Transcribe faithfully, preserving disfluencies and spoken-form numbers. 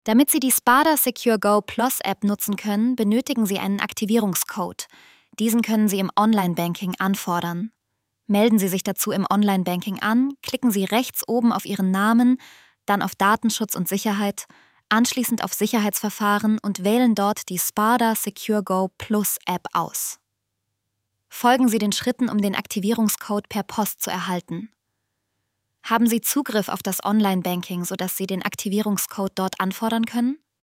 Damit Sie die Spada Secure Go Plus App nutzen können, benötigen Sie einen Aktivierungscode. Diesen können Sie im Online-Banking anfordern. Melden Sie sich dazu im Online-Banking an, klicken Sie rechts oben auf Ihren Namen, dann auf Datenschutz und Sicherheit, anschließend auf Sicherheitsverfahren und wählen dort die Spada Secure Go Plus App aus. Folgen Sie den Schritten, um den Aktivierungscode per Post zu erhalten. Haben Sie Zugriff auf das Online-Banking, sodass Sie den Aktivierungscode dort anfordern können?